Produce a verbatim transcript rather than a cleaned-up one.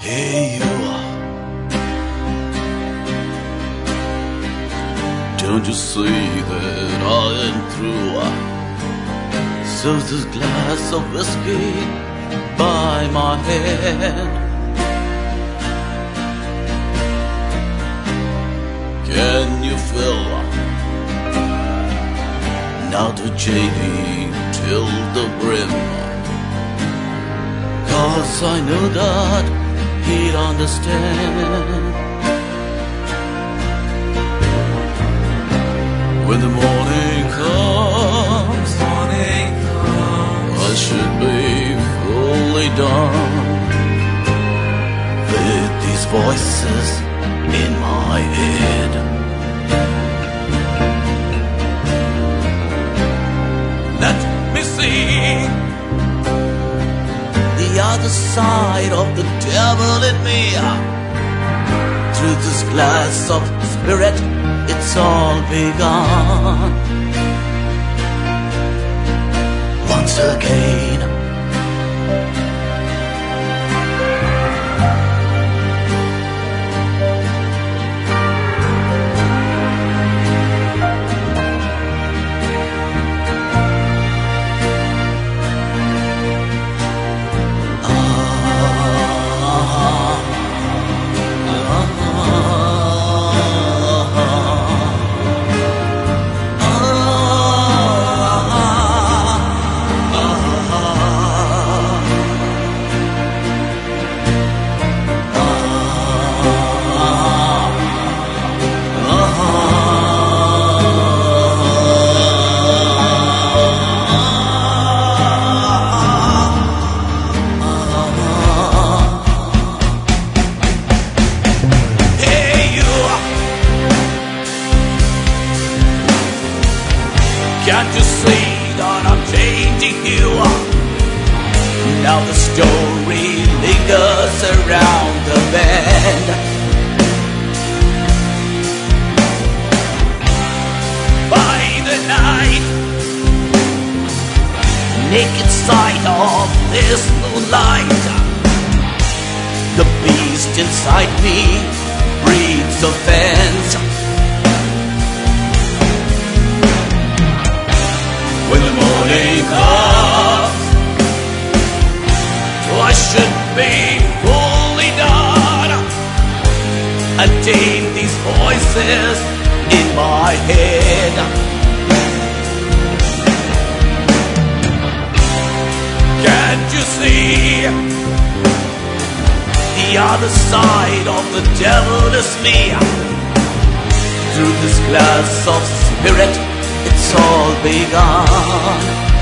Hey you, don't you see that I am through? So this glass of whiskey by my head, can you feel now the J D till the brim? 'Cause I know that he'd understand. When the morning comes, morning comes, I should be fully done with these voices in my head. Let me see the other side of the devil in me. Through this glass of spirit, it's all begun. Once again, can't you see that I'm changing you? Now the story lingers around the bend. By the night, naked sight of this moonlight, the beast inside me breathes offense. When the morning comes, I should be fully done and tame these voices in my head. Can't you see the other side of the devil is me? Through this glass of spirit, it's all begun.